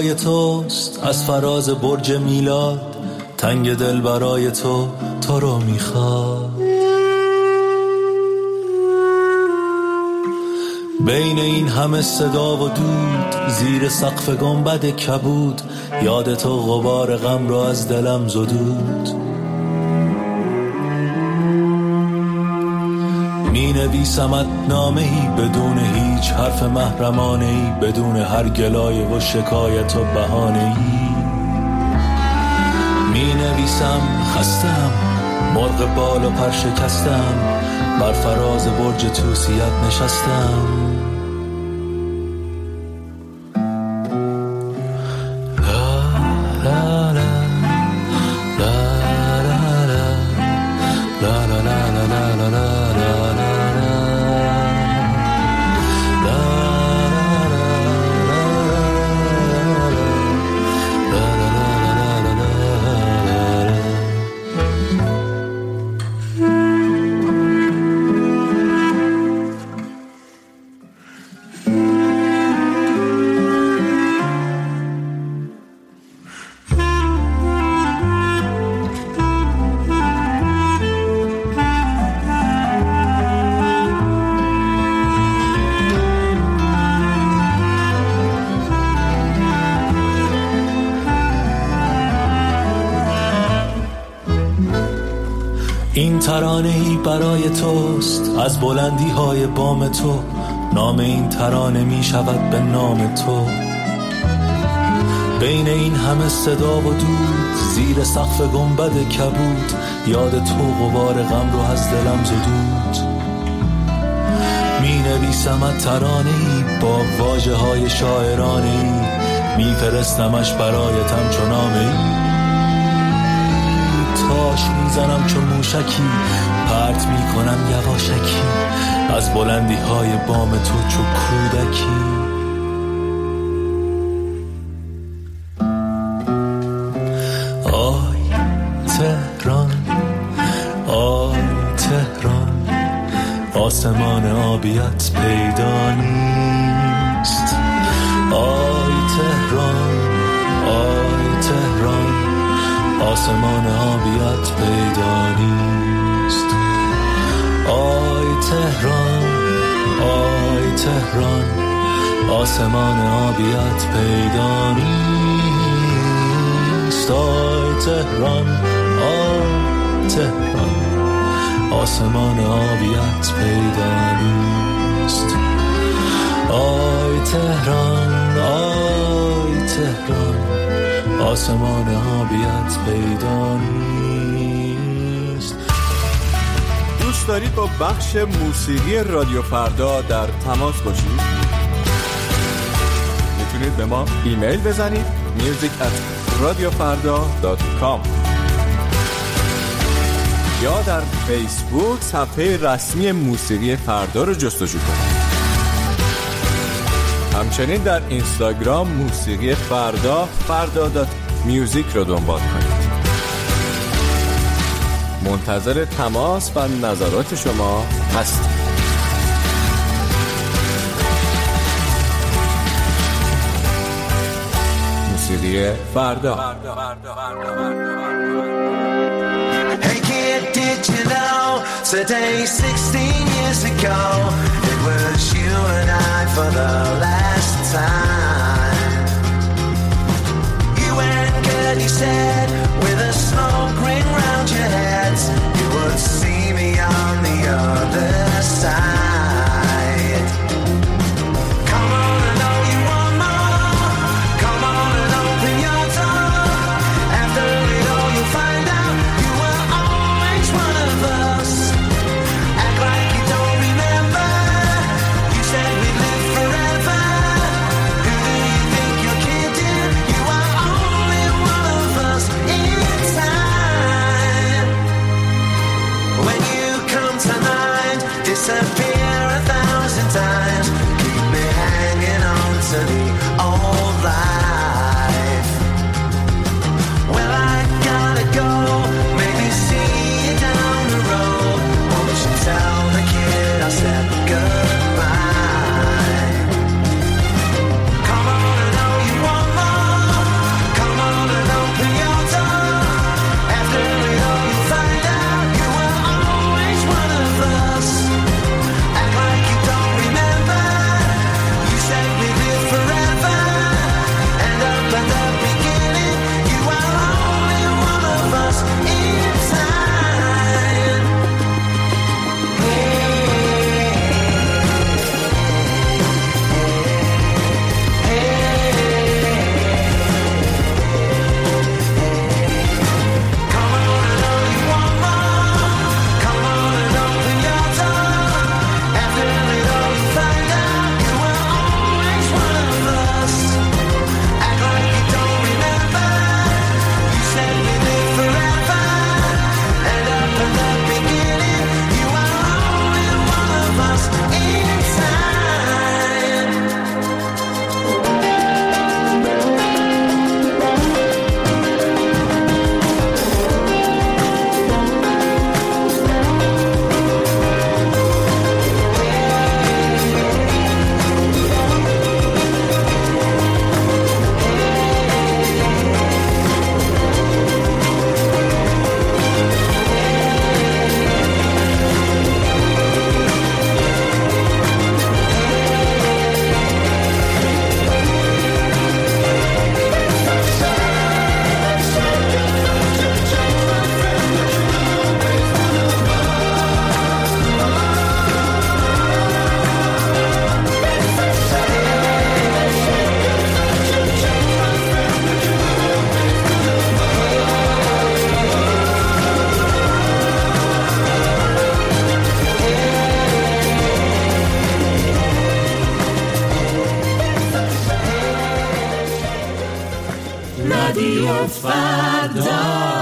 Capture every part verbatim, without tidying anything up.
برای توست از فراز برج میلاد، تنگ دل برای تو تو رو میخواد. بین این همه صدا و دود، زیر سقف گنبد کبود، یاد تو غبار غم رو از دلم زدود. می نویسمت نامه ای بدون هیچ حرف محرمانه ای، بدون هر گلایه و شکایت و بهانه ای. می نویسم خستم، مرغ بال و پر شکستم، بر فراز برج توسیت نشستم. این ترانه‌ای برای توست از بلندی های بام تو، نام این ترانه می شود به نام تو. بین این همه صدا و دود، زیر سقف گنبد کبود، یاد تو غبار غم رو از دلم زدود. می نویسمت ترانه‌ای با واژه های شاعرانه‌ای، می فرستمش برایتم چو نامه‌ای. تاش میزنم چون موشکی، پرت میکنم یواشکی، از بلندی های بام تو چو کودکی. آی تهران، آی تهران، آسمان آبیت پیدا نیست. آی تهران، آی تهران، آسمان آبیت پیدا نیست. آی تهران، آی تهران، آسمان آبیت پیدا نیست. آی تهران، آی تهران، آسمان آبیت پیدا نیست. آی تهران، آی تهران، آسمان آبیت پیدا نیست. دوست دارید با بخش موسیقی رادیو فردا در تماس باشید؟ میتونید به ما ایمیل بزنید music at radiofarda dot com یا در فیسبوک صفحه رسمی موسیقی فردا رو جستجو کنید. همچنین در اینستاگرام موسیقی فردا فردا دات میوزیک رو دنبال کنید. منتظر تماس و نظرات شما هستیم. موسیقی فردا. Hey kid, did you know today sixteen years ago it was you and I for the last time. You went good, you said, with a smoke ring round your heads. You would see me on the other side. Come on and know you want more. Come on and open your door. After it all you'll find out you were always one of us. Act like you don't remember. You said we'd live forever. Who do you think you're kidding? You are only one of us. فردا.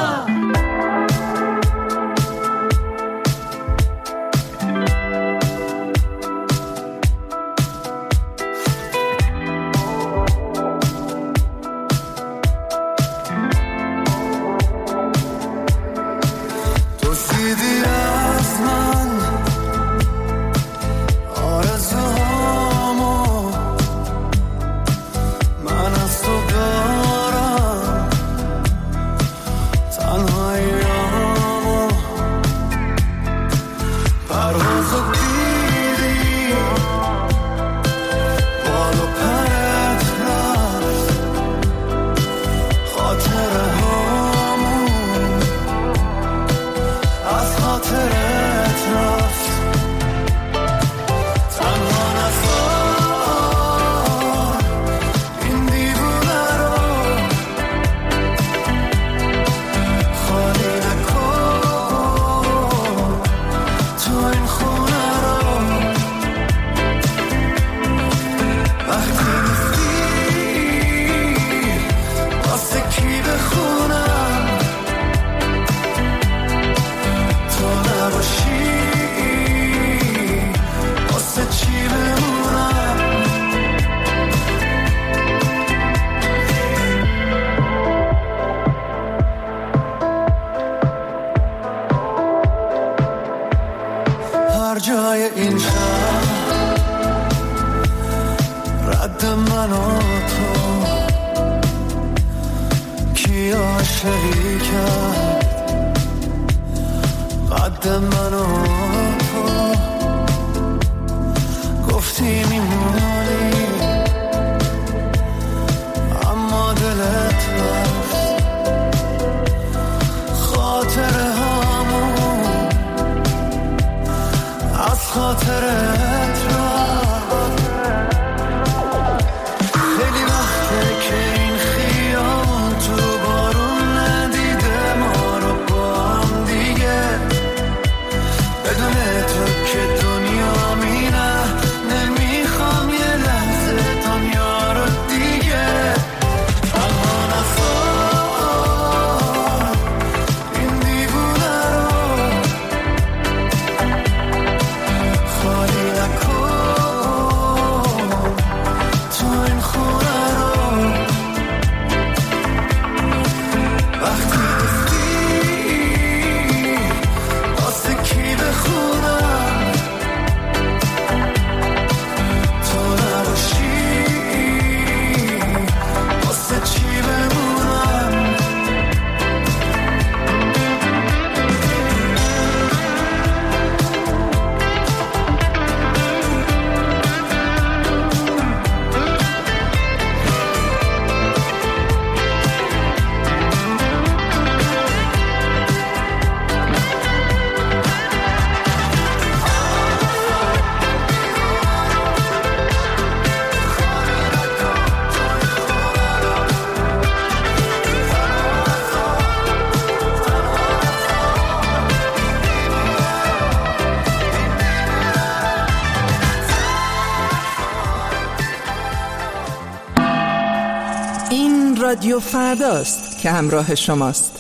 رادیو فرداست که همراه شماست.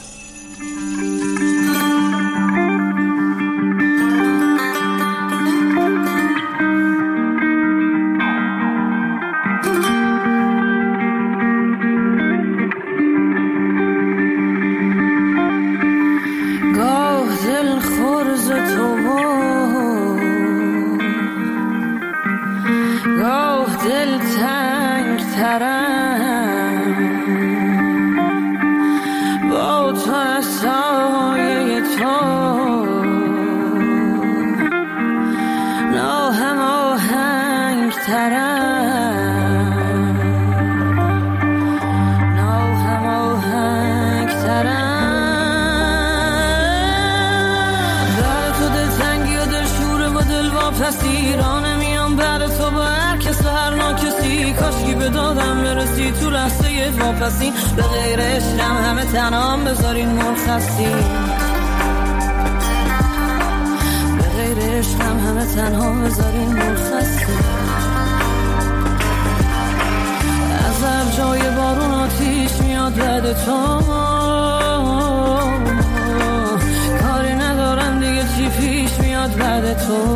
به غیر عشقم همه تنام بذارین مرخصی، به غیر عشقم همه تنها بذارین مرخصی. از هر جای بارون آتیش میاد میاد بعد تو، کاری ندارم دیگه چی پیش میاد بعد تو،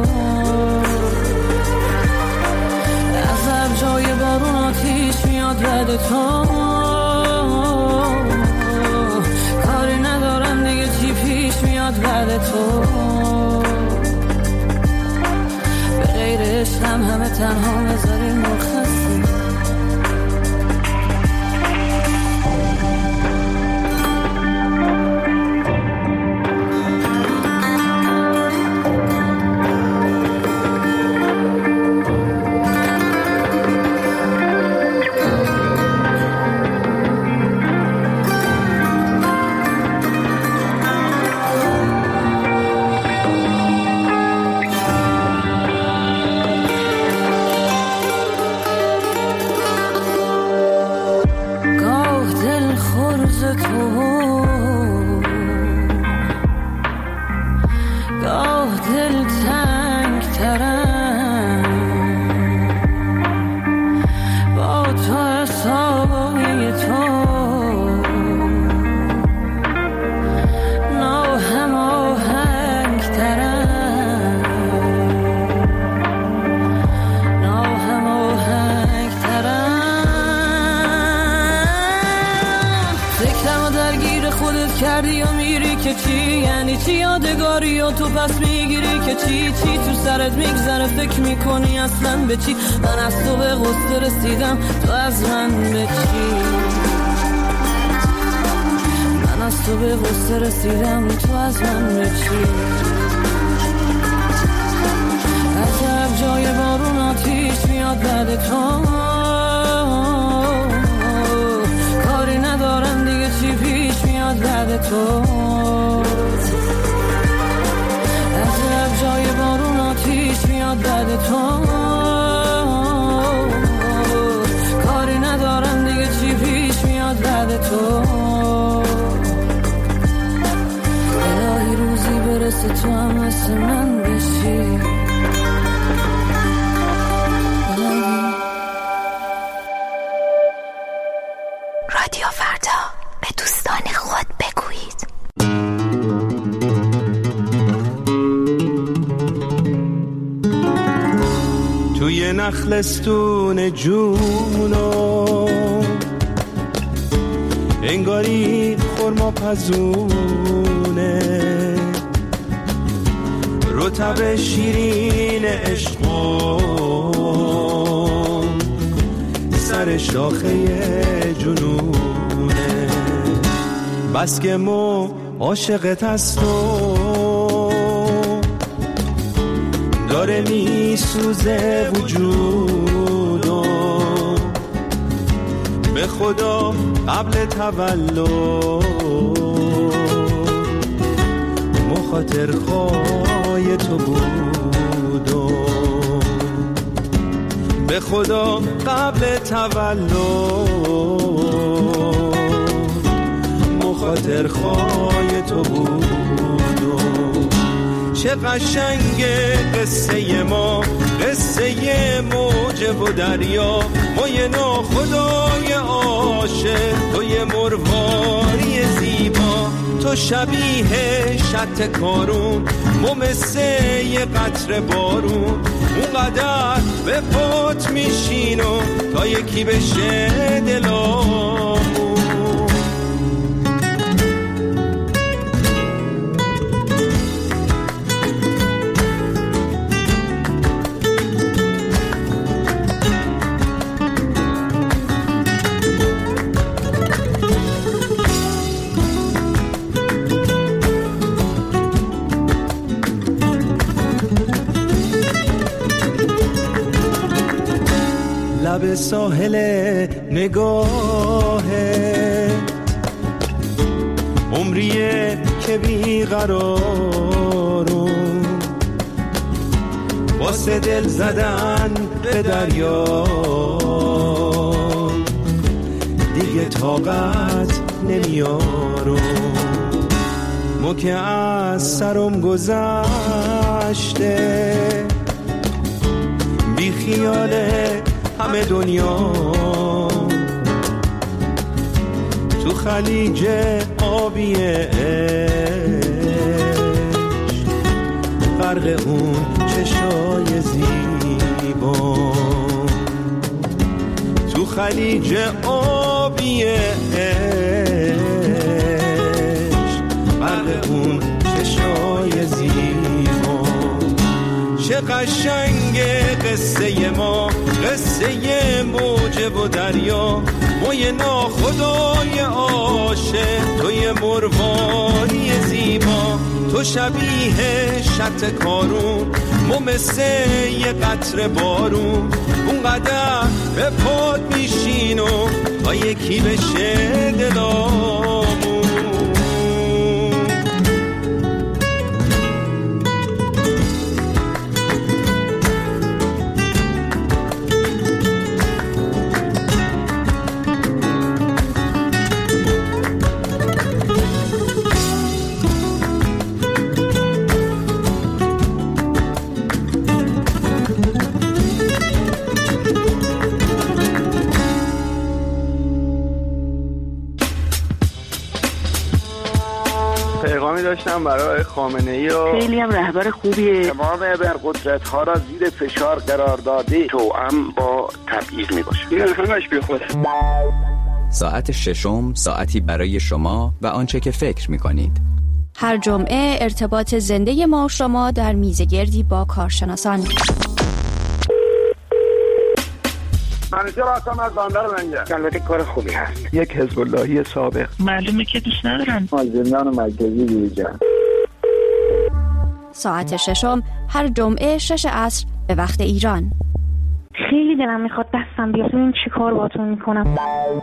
از جای بارون آتیش میاد بعد تو، کاری ندارم دیگه چی پیش میاد بعد تو، به غیر عشقم همه تنها بذاریم مرخصی. تو پس میگیری که چی چی تو سرت میگذره، فکر میکنی اصلا به چی؟ من از تو به غصه رسیدم، تو از من به چی؟ من از تو به غصه رسیدم، تو از من به چی؟ عجب جای بارون آتیش میاد بعد تو، کاری ندارم دیگه چی پیش میاد بعد تو، جای بارون آتیش میاد بعد تو، کاری ندارم دیگه چی پیش میاد بعد تو، الهی روزی برسه تو هم مثل من بشی. رادیو فردا، به دوستان خود بگویید. توی نخلستون جونو انگاری خرما پزونه، رطب شیرین عشقو سر شاخه جنونه، بس که مو عاشقت هستو داره میسوزه وجودو، به خدا قبل تولد مخاطر خواهی تو بودو، به خدا قبل تولد مخاطر خواهی تو بودو. چه قشنگه قصه ما، قصه موج و دریا، ما یه ناخدای عاشق، تو یه مرواری زیبا، تو شبیه شط کارون، ما مثل یه قطره بارون، اونقدر به پات میشینو تا یکی بشه دلامون. لب ساحل نگاهه عمریه که بیقرارم، واسه دل زدن به دریا دیگه طاقت نمیارم، مو که از سرم گذشته بی خیاله همه دنیا، تو خلیج آبی عشق، غرق اون چشای زیبا، تو خلیج آبی عشق، غرق اون چشای زیبا. چه قشنگه قصه ما، قصه موج و دریا، موی ناخدای عاشق، توی مرواری زیبا، تو شبیه شط کارون، مو مثل یه قطره بارون، اون قدر به پاد میشین و تا یکی بشه دلامون. داشتم برای خامنه‌ای و خیلی هم رهبر خوبیه. تمام ابرقدرت ها را زیر فشار قرار داده، توأم با تبعیض میباشه. این همش بیخوده. ساعت ششم، ساعتی برای شما و آنچه که فکر میکنید. هر جمعه ارتباط زنده ما و شما در میزگردی با کارشناسان. منیجر آسام از باندر منجه. البته کار خوبی هست. یک حزب اللهی سابق. معلومه که دوست ندارن. از زندان مرکزی بیرون. ساعت ششم هر جمعه شش عصر به وقت ایران. خیلی دلم میخواد دستم بیاد ببین چی کار باهاتون میکنم.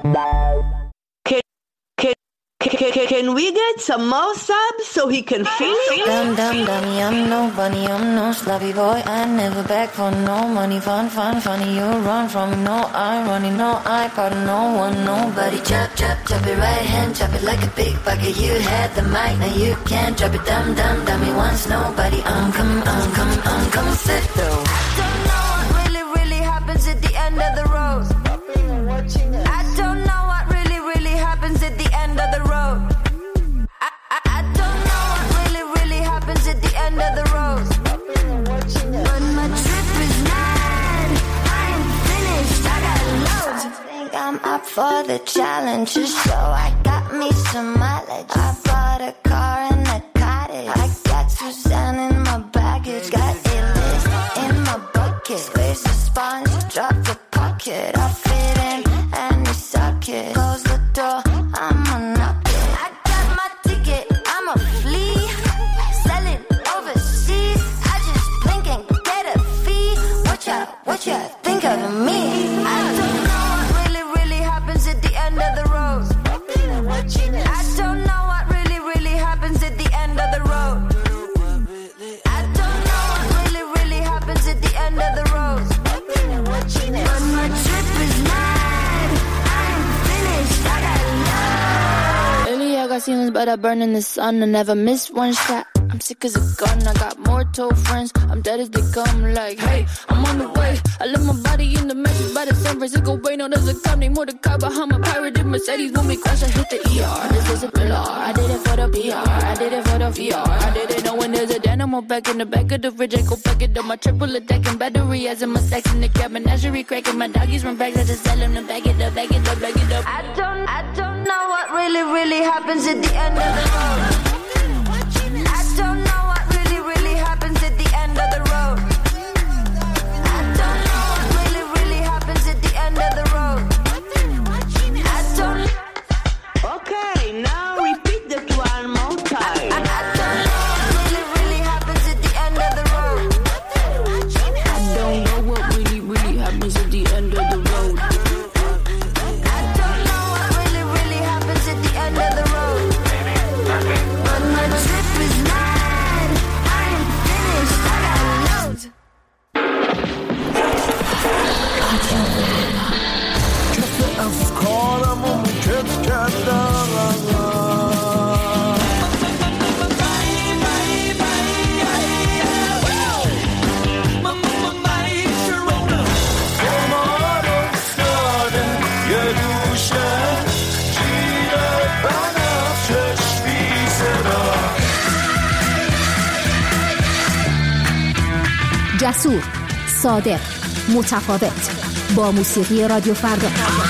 Can we get some more subs so he can feel it? Dum dum dummy, I'm no bunny, I'm no sloppy boy. I never beg for no money. Fun, fun, funny. You run from me, no irony, no I got no one, nobody. Chop, chop, chop it right hand, chop it like a big bucket. You had the mic, now you can't drop it. Dum dum dummy, once nobody. I'm coming, I'm coming, I'm coming. Sit though. I don't know what really, really happens at the end of the road. I don't know what really, really happens at the end of the road. I, I, I don't know what really, really happens at the end of the road. But my trip is mad. I ain't finished. I got loads. I think I'm up for the challenge, so I got me some mileage. I bought a car and a cottage. I got Suzanne in my baggage. Got A-list in my bucket. Space a sponge, drop the pocket. I fit in any socket. Close the door, I'ma knock it. I got my ticket, I'ma flee. Sell it overseas. I just blink and get a fee. What y'all, what y'all think of me? I don't know what really, really happens at the end of the road. I don't know what really, really happens at the end of the road. I don't know what really, really happens at the end of the road. But my trip is mad. I ain't finished. I got love. Lately I got ceilings, but I burn in the sun. I never miss one shot. I'm sick as a gun. I got more told friends. I'm dead as they come. Like, hey, I'm on the way. I left my body in the message by the San Francisco Bay. No, there's a cop named Mordecai behind my pirated Mercedes. When we crash, I hit the E R. This is a thriller. I did it for the P R. I did it for the V R. I did it knowing there's a dynamo back in the back of the fridge. I go pack it up. My triple attack and battery as in my stacks in the cab. Menagerie cracking. My doggies run back. I just tell them to back it up, back it up, back it up. I don't, I don't know what really, really happens at the end of the road. I don't know what really, really happens at the end of the road. I don't know what really, really happens at the end of the road. I don't. Okay, now repeat that one more time. I, I don't know what really, really happens at the end of the road. I don't know what really, really happens at the end of the road. I don't know what really, really happens at the end of the road. جسور، صادق، متفاوت، با موسیقی رادیو فردا.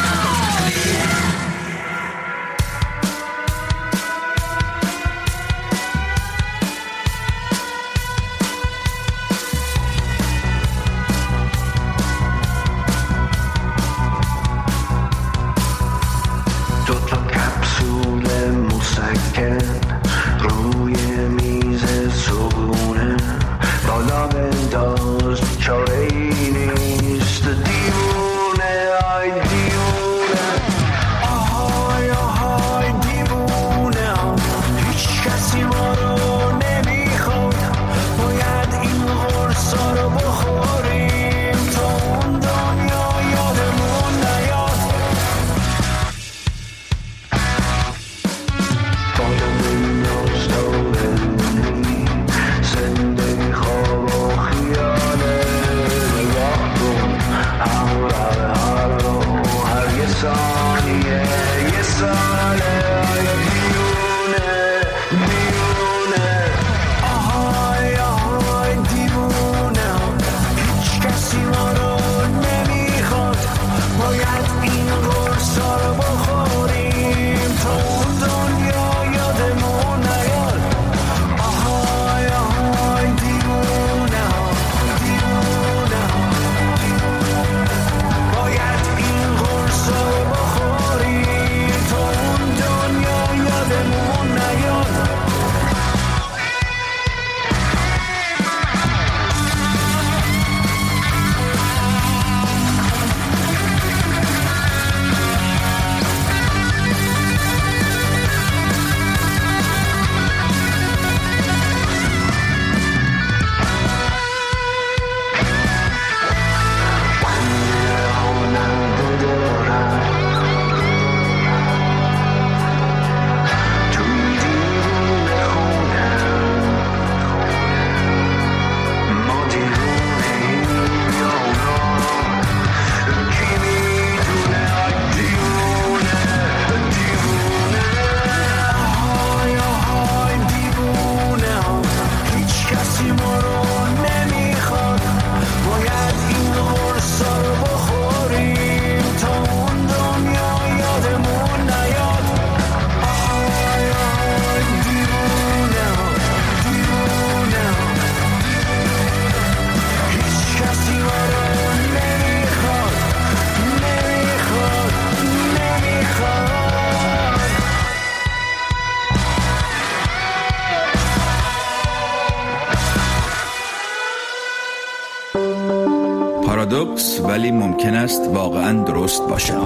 پارادوکس ولی ممکن است واقعا درست باشد.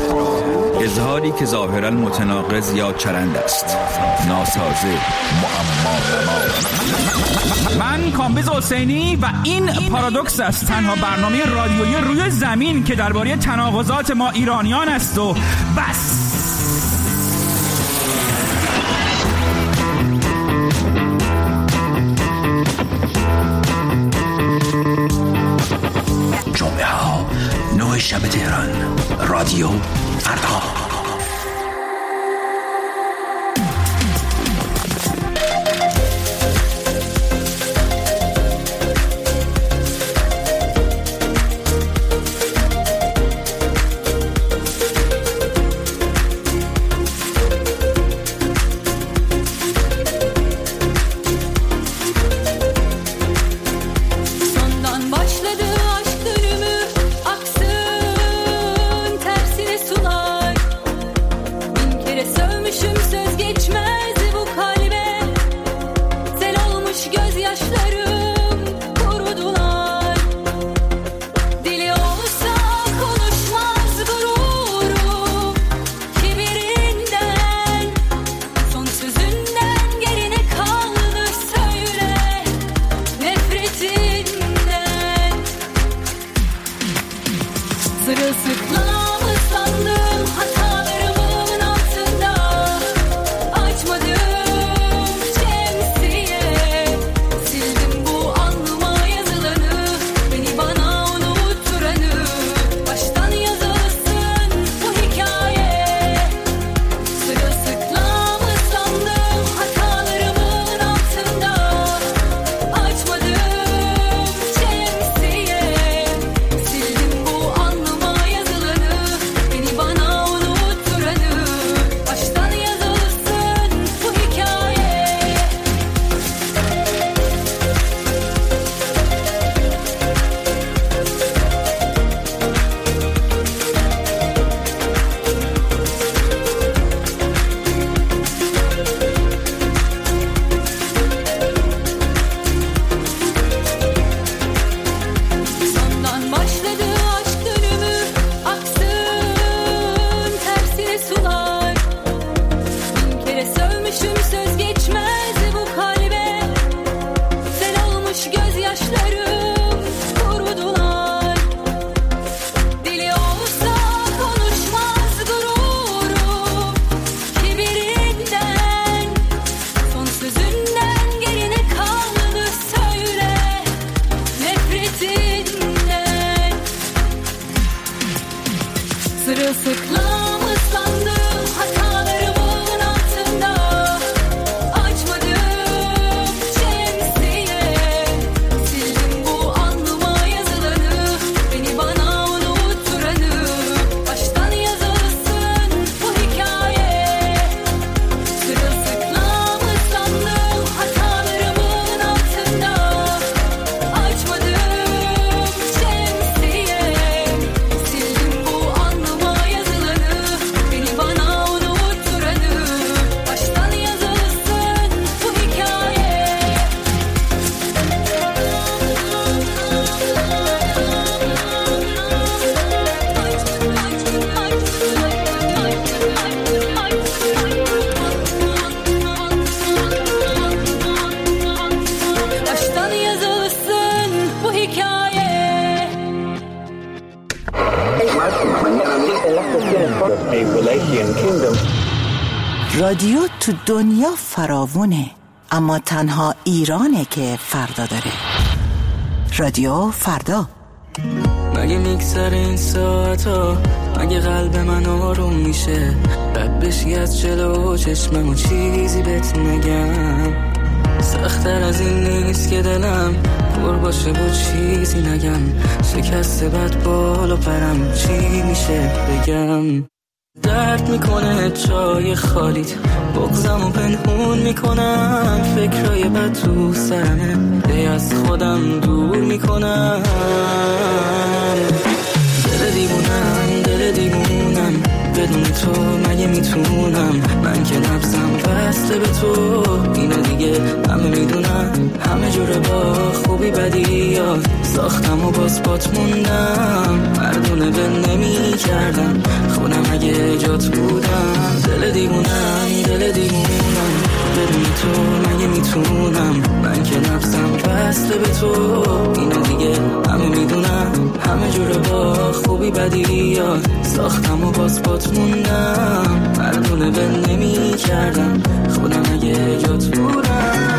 اظهاری که ظاهرا متناقض یا چرند است، ناسازه، معما. من کامبیز حسینی و این پارادوکس است، تنها برنامه رادیویی روی زمین که درباره تناقضات ما ایرانیان است و بس. جمعه ها نه شب تهران، رادیو فردا. Sırılsıklam ıslandım hatalarımın altında. Açmadım şemsiye, sildim bu alnıma yazılanı, beni bana unutturanı. Baştan yazılsın bu hikaye. Sırılsıklam ıslandım hatalarımın altında. Açmadım şemsiye, sildim bu alnıma yazılanı, beni bana unutturanı. Baştan yazılsın bu hikaye. Baştan yazılsın bu hikaye. رادیو تو دنیا فراوونه، اما تنها ایرانه که فردا داره. رادیو فردا. مگه میگذره این ساعتا، مگه قلب من آروم میشه، رد بشی از جلو چشمم و چیزی بهت نگم. سخت‌تر از این نیست که دلم پر باشه و چیزی نگم. شکسته بد بالا پرم، چی میشه بگم؟ درد میکنه چای خالیت، بغضم و پنهون میکنم. فکرای بد تو سرمه، دی از خودم دور میکنم. دل دیوونم، دل دیوونم، بدون تو مگه میتونم؟ من که نبضم بسته به تو، اینو دیگه همه میدونم. همه جوره با خوبی بدی یاد ساختم و باز بات موندم. مردونه به نمی کردم خودم اگه جات بودم. دل دیوونم، دل دیوونم، بدون تو مگه میتونم؟ من که نبضم بسته به تو، اینو دیگه همه میدونم. همه جوره با خوبی بدی یاد ساختم و باز بات موندم. مردونه به نمی کردم خودم اگه جات بودم.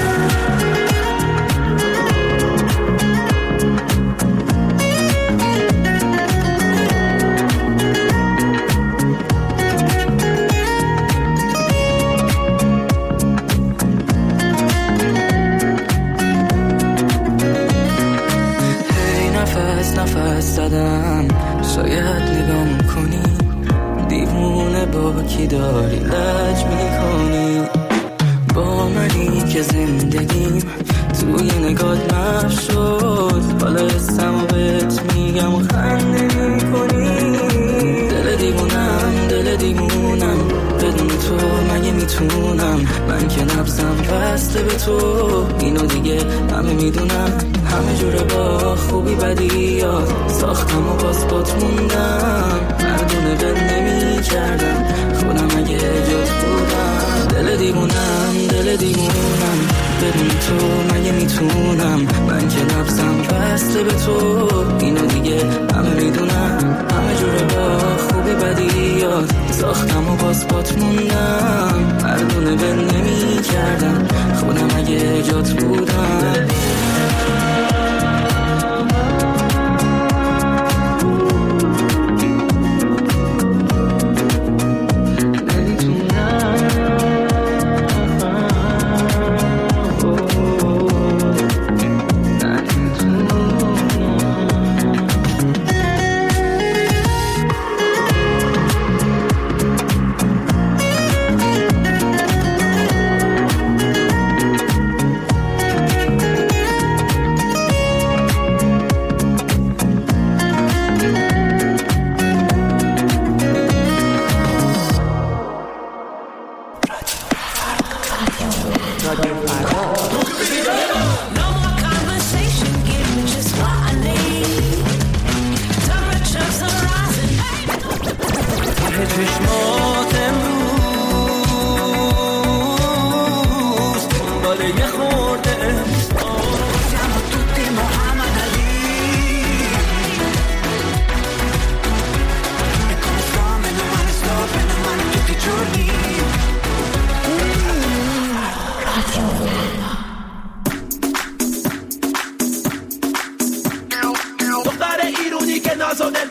نفس زدم، شاید نگام کنی، دیوونه با کی داری لج میکنی. با منی که زندگیم توی نگات محو شد، حالا اسمو بهت میگم و خنده میکنی. دل دیوونم، دل دیوونم، بدون تو مگه میتونم؟ من که نبضم بسته به تو، اینو دیگه همه میدونم. همه جوره با خوبی بدی یاد ساختم و باز بات موندم. مردونه به نمی کردم خودم اگه جات بودم. دل دیوونم، دل دیوونم، بدون تو مگه میتونم؟ من که نبضم بسته به تو، اینو دیگه همه میدونم. همه جوره با خوبی بدی یاد ساختم و باز بات موندم. مردونه به نمی کردم خودم اگه جات بودم.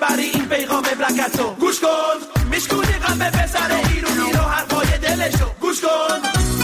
ببری این پیغام برکتو. گوش کن میشکونی قلب پسر ایرونی رو، حرفای دلشو گوش کن.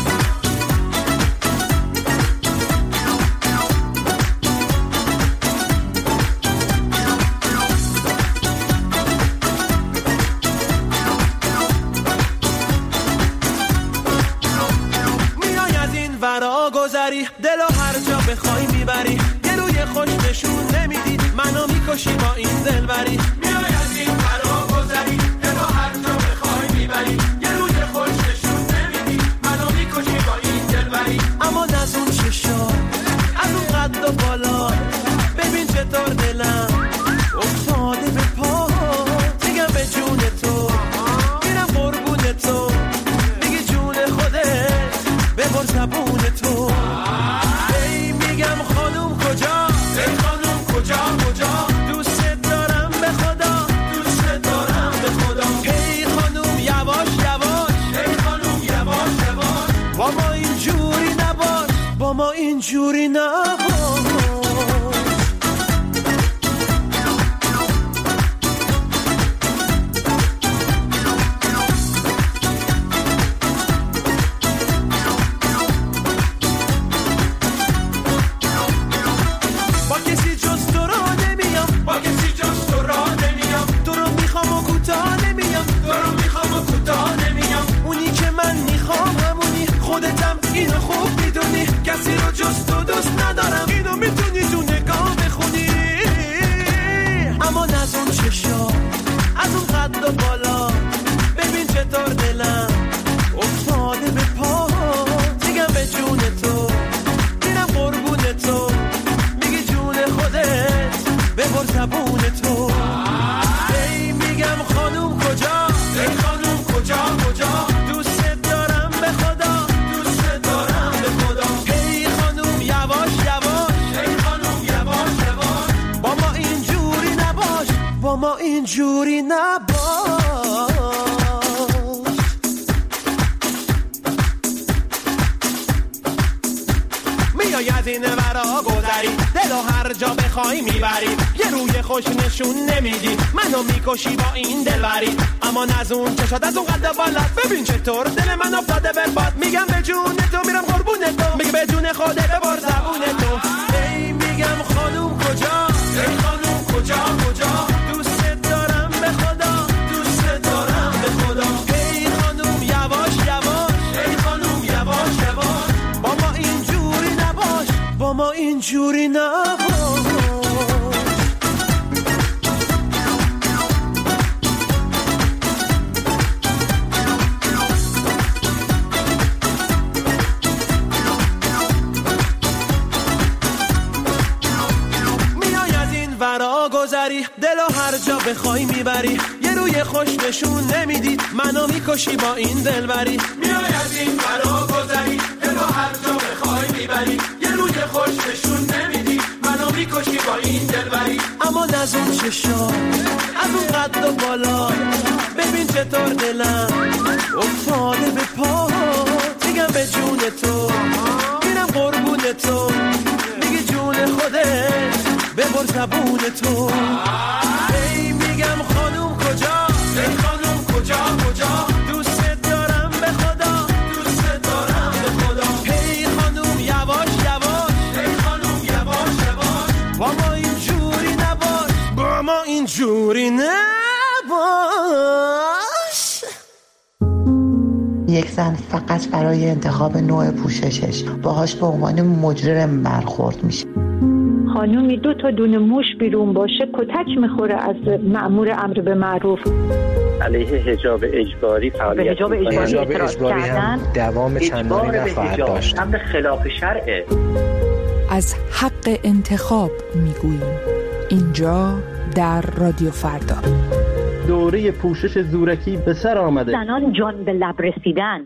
میای از این ورا گذری، دلو هر جا بخوای میبری، یه روی خوش نشون نمیدی، منو میکشی با این دلبری. میای از این ورا گذری، دلو هر جا بخوای میبری، یه روی خوش نشون نمیدی، منو میکشی با این دلبری. اما از اون چشا، از اون قد و بالا، ببین چطور دلم افتاده به پا. میگم به جون تو میرم قربون تو، میگی جون خودت ببر زبون تو. ای میگم خانوم کجا، ای خانوم کجا کجا، دوست دارم به خدا، دوست دارم به خدا. ای خانوم یواش یواش، ای خانوم یواش یواش، با ما اینجوری نباش، با ما اینجوری نباش. اینو خوب میدونی، کسی رو جز تو دوست ندارم، اینو میتونی تو نگاه بخونی. اما از اون چشا، از اون قد و بالا، ببین چطور دلم افتاده به پا. میگم به جون تو میرم قربون تو، میگی جون خودت ببر زبون تو. ای میگم خانوم کجا، ای خانوم کجا کجا، دوست دارم به خدا، دوست دارم به خدا. ای خانوم یواش یواش، ای خانوم یواش یواش، با ما اینجوری نباش، با ما اینجوری نباش. میای از این ورا گذری، دلو هر جا بخوای میبری، یه روی خوش نشون نمیدی، منو میکشی با این دلبری. اما از اون چشات، از اون قد بالات، ببین چطور دل من افتاده برباد. میگم به جون تو میرم قربون تو، میگه به جون خودت ببر زبون تو. ای میگم خانوم کجا، ای خانوم کجا کجا، دوست دارم به خدا، دوست دارم به خدا. ای خانوم یواش یواش، ای خانوم یواش یواش، با ما اینجوری نباش، با ما اینجوری نباش. گذری دلو هر جا بخوای میبری، یه روی خوش نشون نمیدی، منو میکشی با این دلبری. میای از این ورا گذری، دلو هر جا بخوای میبری، یه روی خوش نشون نمیدی، منو میکشی با این دلبری. اما از اون چشا، از اون قد و بالا، ببین چطور دلم افتاده به پا. میگم به جون تو میرم قربون تو، میگی جون خودت ببر زبون تو. ای میگم خانوم کجا، ای خانوم کجا کجا، دوست دارم به خدا، دوست دارم به خدا. ای خانوم یواش یواش، ای خانوم یواش یواش، با ما اینجوری نباش، با ما اینجوری نباش. یک زن فقط برای انتخاب نوع پوششش باهاش به عنوان مجرم برخورد میشه. خانومی دو تا دونه موش بیرون باشه کتک میخوره از مأمور امر به معروف. علیه حجاب اجباری فعالیت حجاب اجباری اعتراض کردن، دوام چندانی نخواهد داشت. امر خلاف شرعه. از حق انتخاب میگوییم اینجا در رادیو فردا. دوره پوشش زورکی به سر آمده. زنان جان به لب رسیدن.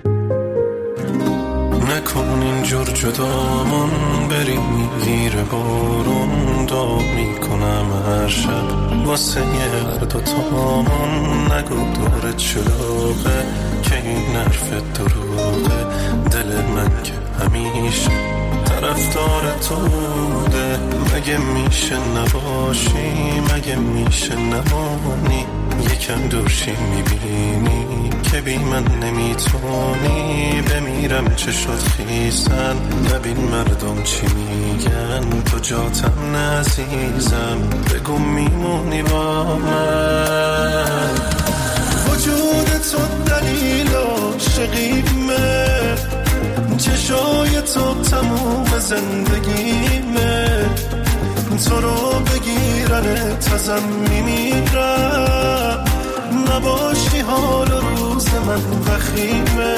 نکن اینجور جدامون بریم زیر بارون، دعا میکنم هر شب واسه هر دوتامون. نگو دورت شلوغه که این حرفت دروغه، دل من که همیشه رفتار تو بوده. مگه میشه نباشی، مگه میشه نمانی، یکم دورشی میبینی که بی من نمیتونی. بمیرم چه شد خیسن، نبین مردم چی میگن، تو جاتم نعزیزم، بگو میمونی با من. وجود تو دلیل عاشقیمه، چشای تو تموم زندگیمه، تو رو بگیرن تازم میمیرم، نباشی حال و روز من وخیمه.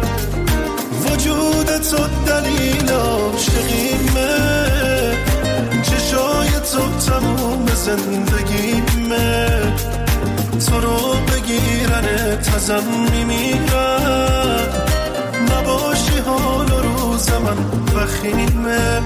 وجود تو دلیل عاشقیمه، چشای تو تموم زندگیمه، تو رو بگیرن تازم میمیرم، نباشی حال و روز من وخیمه.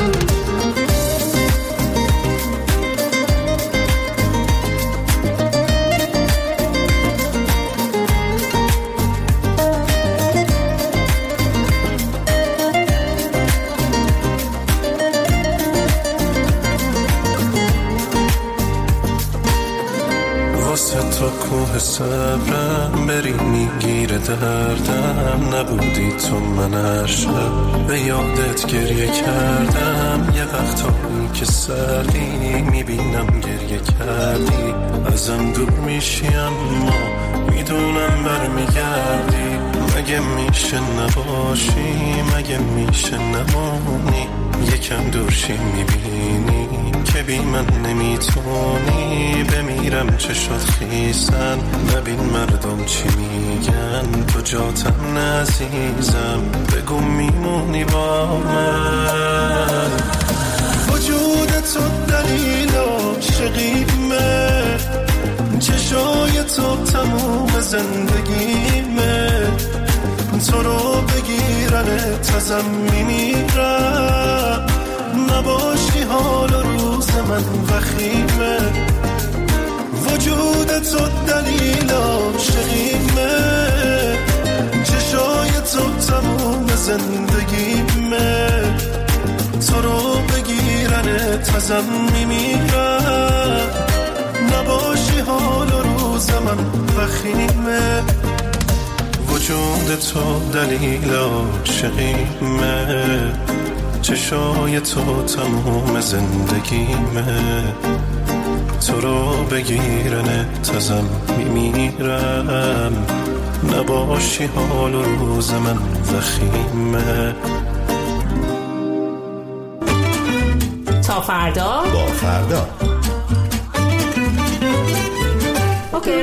تو کوه صبرم بری میگیره دردم، نبودی تو من هر شب به یادت گریه کردم. یه وقتایی که سردی میبینم گریه کردی، ازم دور میشی اما میدونم برمیگردی. مگه میشه نباشی، مگه میشه نمانی، یکم دورشی میبینی که بی من نمیتونی. بمیرم چه شد خیسن، نبین مردم چی میگن، تو جاتم نعزیزم، بگو میمونی با من. وجود تو دلیل عاشقیمه، چشای تو تموم زندگیمه، تو رو بگیرن تازم میمیرم، نباشی حال و روز من وخیمه. وجود تو دلیل عاشقیمه، چشای تو تموم زندگیمه، تو رو بگیرن تازم میمیرم، نباشی حال و روز من وخیمه. وجود تو دلیل عاشقیمه، چشای تو تموم زندگیمه، تو رو بگیرن تازم میمیرم، نباشی حال و روز من وخیمه. تا فردا با فردا اوکی.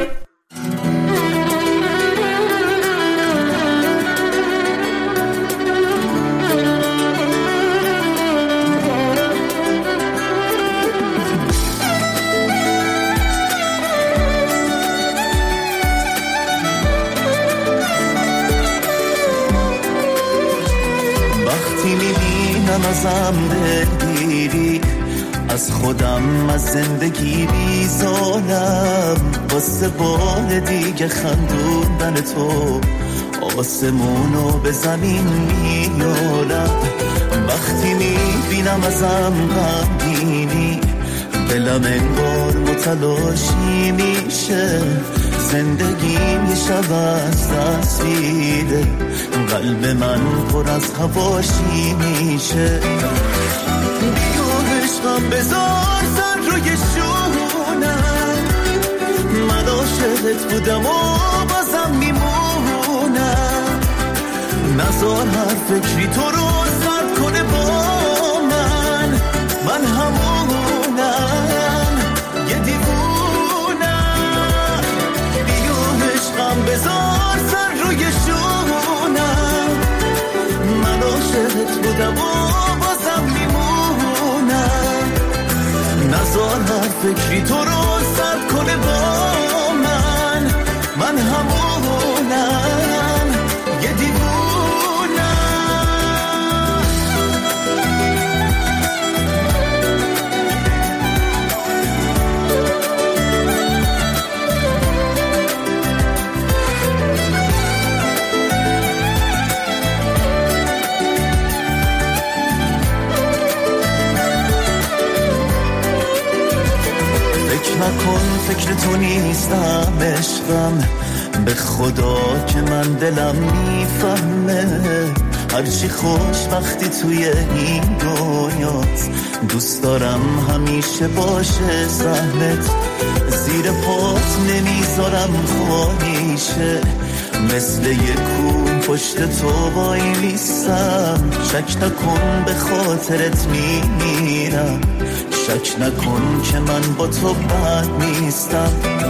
ازم بگیری، از خودم از زندگی بیزارم، واسه بار دیگه خندوندن تو آسمونو به زمین میارم. وقتی میبینم ازم غمگینی، دلم انگار متلاشی میشه، زندگیم یه شب از دست میده، قلب من پر از هواشی میشه. بیو عشقم بذار سر روی شونم، من عاشقت بودم و بازم میمونم، نذار هر فکری تو رو سرد کنه با من، من همونم یه دیوونم. بیو عشقم بذار سر روی شونم، من عاشقت بودم و بازم میمونم، نذار هر فکری تو رو سرد کنه با من، من همونم یه دیوونم. نکن فکر تو نیستم عشقم، به خدا که من دلم میفهمه هرچی خوش وقتی توی این دنیاست. دوست دارم همیشه باشه سهمت، زیر پات نمیذارم خواهیشه، مثل یک کون پشت تو وای میستم. شک نکن به خاطرت میمیرم، شک نکن که من با تو بد نیستم.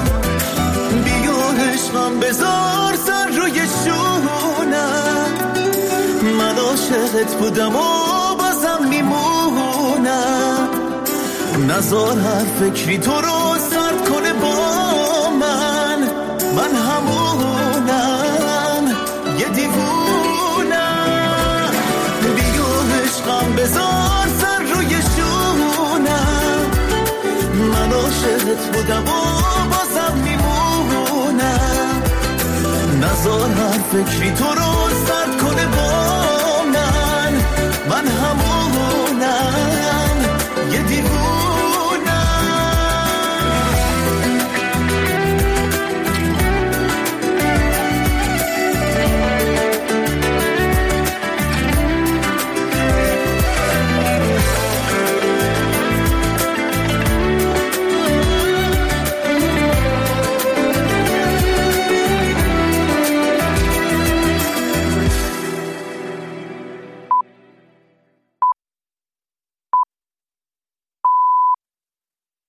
بیا عشقم بذار سر روی شونم، من عاشقت بودم و بازم میمونم. نذار هر فکری تو رو سرد کنه با من، من همونم یه دیوونم. بیا عشقم بذار سر روی شونم، من عاشقت بودم و بازم میمونم. نذار هر فکری تو رو سرد کنه با من، من همونم